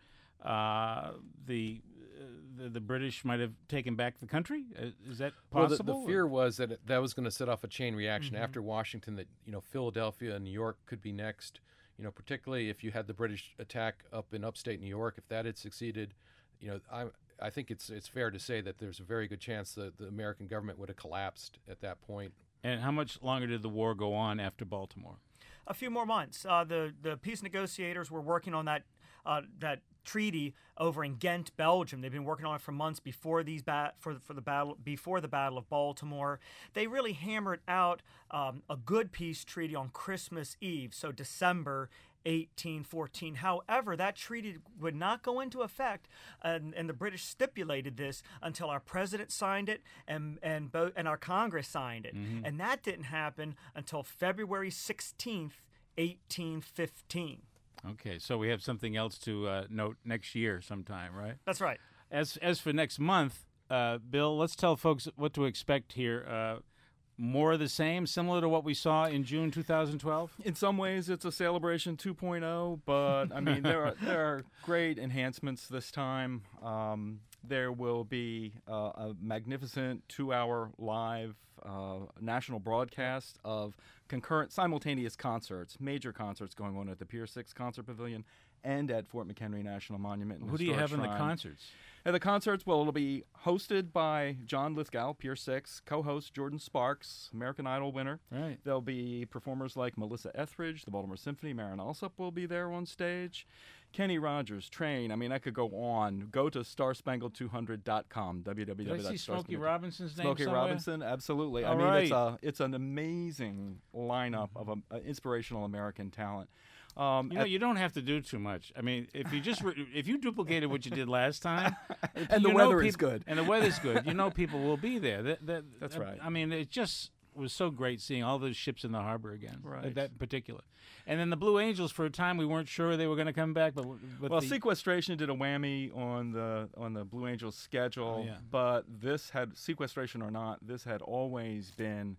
uh, the The, the British might have taken back the country? Is that possible? Well, the, the fear was that it, that was going to set off a chain reaction mm-hmm. after Washington, that, you know, Philadelphia and New York could be next, you know, particularly if you had the British attack up in upstate New York. If that had succeeded, you know, I I think it's it's fair to say that there's a very good chance that the American government would have collapsed at that point. And how much longer did the war go on after Baltimore? A few more months. Uh, the, the peace negotiators were working on that uh, that treaty over in Ghent, Belgium. They've been working on it for months before these ba- for for the battle before the Battle of Baltimore. They really hammered out um, a good peace treaty on Christmas Eve, so December eighteen fourteen. However, that treaty would not go into effect, and, and the British stipulated this until our president signed it and and both and our Congress signed it, mm-hmm. and that didn't happen until February sixteenth, eighteen fifteen. Okay, so we have something else to uh, note next year sometime, right? That's right. As as for next month, uh, Bill, let's tell folks what to expect here. Uh, more of the same, similar to what we saw in June two thousand twelve? In some ways, it's a celebration two point oh, but, I mean, there are, there are great enhancements this time. Um, there will be uh, a magnificent two-hour live uh, national broadcast of concurrent, simultaneous concerts, major concerts going on at the Pier six Concert Pavilion and at Fort McHenry National Monument. Who do you have in the concerts? At the concerts, well, it'll be hosted by John Lithgow, Pier six, co-host Jordan Sparks, American Idol winner. Right. There'll be performers like Melissa Etheridge, the Baltimore Symphony, Marin Alsop will be there on stage. Kenny Rogers, Train. I mean, I could go on. Go to star spangled two hundred dot com. w w w dot Did I see Smokey Robinson's name Smokey somewhere? Robinson, absolutely. All I mean, right. it's a it's an amazing lineup of a, a inspirational American talent. Um, you know, you don't have to do too much. I mean, if you just re- if you duplicated what you did last time, and the weather is good, and the weather's good, you know, people will be there. That, that, That's that, right. I mean, it just was so great seeing all those ships in the harbor again. Right. That in particular. And then the Blue Angels, for a time, we weren't sure they were going to come back, but with well, the Sequestration did a whammy on the on the Blue Angels schedule, Oh, yeah. but this had, sequestration or not, this had always been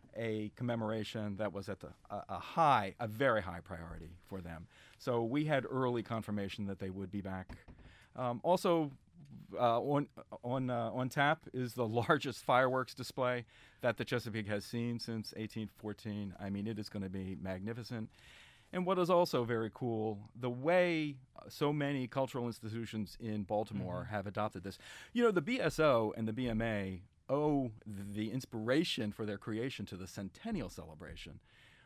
a commemoration that was at the a, a high, a very high priority for them. So we had early confirmation that they would be back. Um, also, uh, on on uh, on tap is the largest fireworks display that the Chesapeake has seen since eighteen fourteen. I mean, it is going to be magnificent. And what is also very cool, the way so many cultural institutions in Baltimore mm-hmm. have adopted this. You know, the B S O and the B M A owe the inspiration for their creation to the centennial celebration.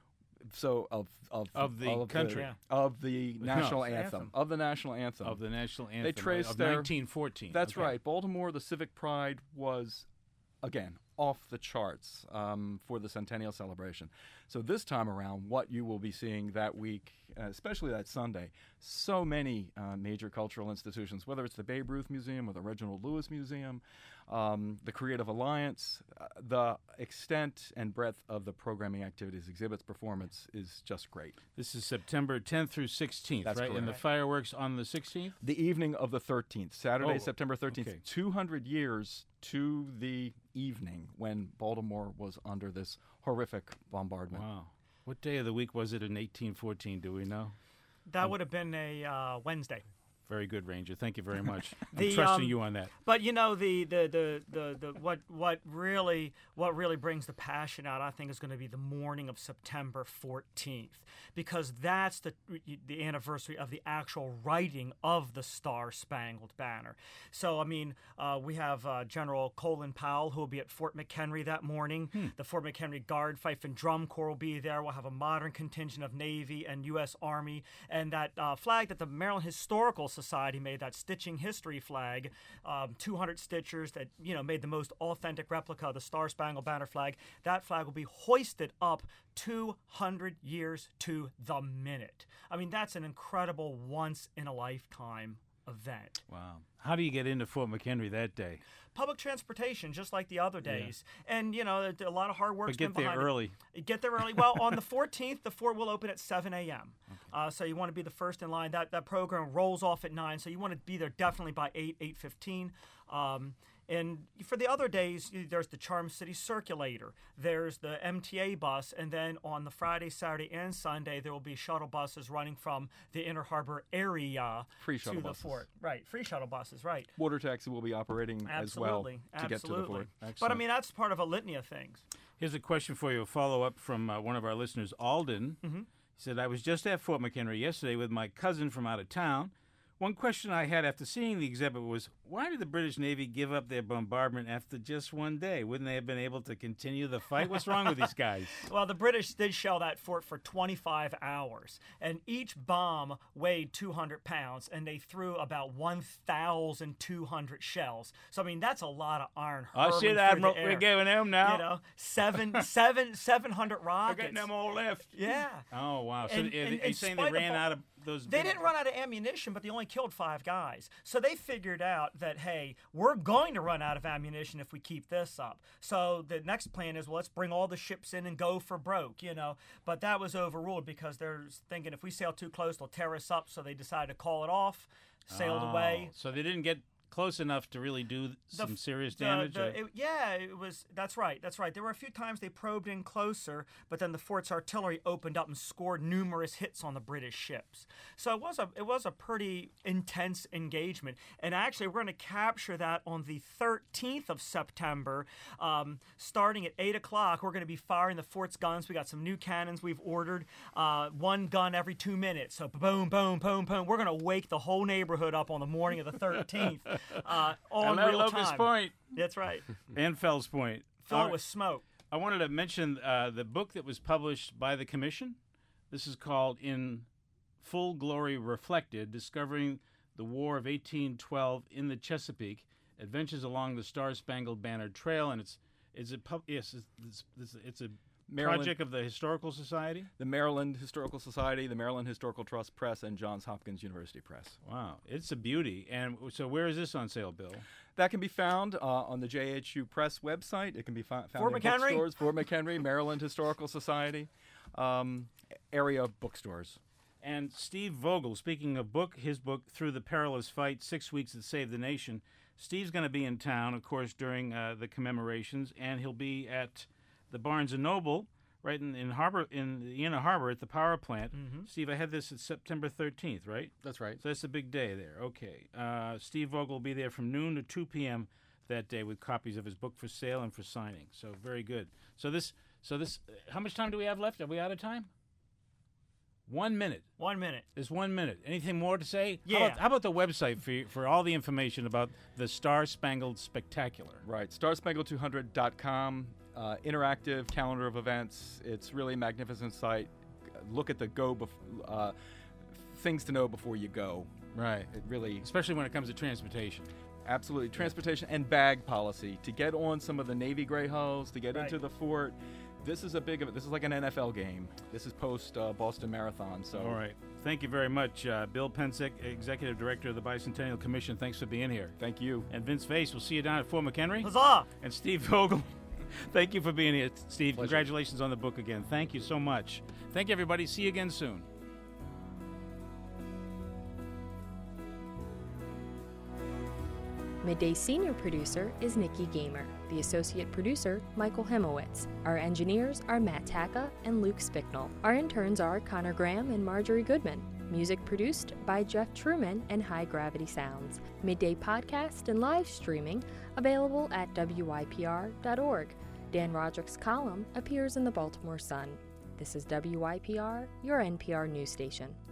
So of of, of the of country, the, yeah. of the national no, anthem, anthem, of the national anthem, of the national anthem. They traced of their nineteen fourteen. That's okay. right. Baltimore, the civic pride was, again, off the charts um, for the centennial celebration. So this time around, what you will be seeing that week, uh, especially that Sunday, so many uh, major cultural institutions, whether it's the Babe Ruth Museum or the Reginald Lewis Museum, um, the Creative Alliance, uh, the extent and breadth of the programming activities, exhibits, performance is just great. This is September tenth through sixteenth, That's right? correct. And the fireworks on the sixteenth? The evening of the thirteenth, Saturday, Oh, September thirteenth, okay. two hundred years to the evening when Baltimore was under this horrific bombardment. Wow. What day of the week was it in eighteen fourteen, do we know? That would have been a uh, Wednesday. Very good, Ranger. Thank you very much. The, I'm trusting um, you on that. But you know, the, the, the, the, the what what really what really brings the passion out, I think, is going to be the morning of September fourteenth, because that's the the anniversary of the actual writing of the Star Spangled Banner. So I mean, uh, we have uh, General Colin Powell, who will be at Fort McHenry that morning. Hmm. The Fort McHenry Guard, Fife and Drum Corps will be there. We'll have a modern contingent of Navy and U S Army, and that uh, flag that the Maryland Historical Society made, that stitching history flag, um, two hundred stitchers that, you know, made the most authentic replica of the Star Spangled Banner flag. That flag will be hoisted up two hundred years to the minute. I mean, that's an incredible once-in-a-lifetime event. Wow. How do you get into Fort McHenry that day? Public transportation, just like the other days. Yeah. And, you know, a lot of hard work's But get been there behind early. It. Get there early. Well, on the fourteenth, the fort will open at seven a.m. Okay. Uh, so you want to be the first in line. That that program rolls off at nine, so you want to be there definitely by eight, eight fifteen. Um, and for the other days, there's the Charm City Circulator, there's the M T A bus, and then on the Friday, Saturday, and Sunday, there will be shuttle buses running from the Inner Harbor area free shuttle to the buses. fort. Right, free shuttle buses, right. Water taxi will be operating Absolutely. as well to Absolutely. get to the fort. Excellent. But I mean, that's part of a litany of things. Here's a question for you, a follow-up from uh, one of our listeners, Alden. Mm-hmm. He said, I was just at Fort McHenry yesterday with my cousin from out of town. One question I had after seeing the exhibit was, why did the British Navy give up their bombardment after just one day? Wouldn't they have been able to continue the fight? What's wrong with these guys? Well, the British did shell that fort for twenty-five hours, and each bomb weighed two hundred pounds, and they threw about one thousand two hundred shells. So, I mean, that's a lot of iron hurling Oh, shit, through Admiral, the air. we're giving them now. You know, seven, seven, seven hundred We're rockets. getting them all left. Yeah. Oh, wow. So And- are and- you in saying they spite of ran all- out of those? They big- didn't run out of ammunition, but they only killed five guys. So they figured out that, hey, we're going to run out of ammunition if we keep this up. So the next plan is, well, let's bring all the ships in and go for broke, you know. But that was overruled because they're thinking if we sail too close, they'll tear us up. So they decided to call it off, sailed Oh, away. So they didn't get close enough to really do some The- serious the- damage? the- or- it- yeah, it was. That's right. That's right. There were a few times they probed in closer, but then the fort's artillery opened up and scored numerous hits on the British ships. So it was a it was a pretty intense engagement. And actually, we're going to capture that on the thirteenth of September, um, starting at eight o'clock. We're going to be firing the fort's guns. We got some new cannons we've ordered, uh, one gun every two minutes. So boom, boom, boom, boom. We're going to wake the whole neighborhood up on the morning of the thirteenth. Uh, on Hello, real Locust time. Point. That's right. And Fells Point. Fill All it right. with smoke. I wanted to mention uh, the book that was published by the Commission. This is called In Full Glory Reflected, Discovering the War of eighteen twelve in the Chesapeake, Adventures Along the Star-Spangled Banner Trail, and it's it's a pub- yes, it's, it's, it's a Maryland- project of the Historical Society. The Maryland Historical Society, the Maryland Historical Trust Press, and Johns Hopkins University Press. Wow, it's a beauty. And so, where is this on sale, Bill? That can be found uh, on the J H U Press website. It can be fi- found Fort in McHenry? bookstores. Fort McHenry, Maryland Historical Society, um, area bookstores. And Steve Vogel, speaking of book, his book, Through the Perilous Fight, Six Weeks That Saved the Nation. Steve's going to be in town, of course, during uh, the commemorations, and he'll be at the Barnes and Noble right in, in Harbor, in the Inner Harbor at the power plant. Mhm. Steve, I had this at September thirteenth, right? That's right. So that's a big day there. Okay. Uh, Steve Vogel will be there from noon to two p.m. that day with copies of his book for sale and for signing. So very good. So this, so this, how much time do we have left? Are we out of time? One minute. One minute. There's one minute. Anything more to say? Yeah. How about, how about the website for for all the information about the Star Spangled Spectacular? Right. star spangled two hundred dot com, uh, interactive calendar of events. It's really a magnificent site. Look at the go, bef- uh, things to know before you go. Right. It really, especially when it comes to transportation. Absolutely. Transportation and bag policy. To get on some of the Navy gray hulls, to get Right. into the fort. This is a big of it. This is like an N F L game. This is post uh, Boston Marathon. So All right. Thank you very much, uh, Bill Pensick, Executive Director of the Bicentennial Commission. Thanks for being here. Thank you. And Vince Vase, we'll see you down at Fort McHenry. Huzzah! And Steve Vogel, thank you for being here. Steve, Pleasure. congratulations on the book again. Thank you so much. Thank you, everybody. See you again soon. Midday's senior producer is Nikki Gamer. The associate producer, Michael Hemowitz. Our engineers are Matt Taka and Luke Spicknell. Our interns are Connor Graham and Marjorie Goodman. Music produced by Jeff Truman and High Gravity Sounds. Midday podcast and live streaming available at W Y P R dot org. Dan Roderick's column appears in the Baltimore Sun. This is W Y P R, your N P R news station.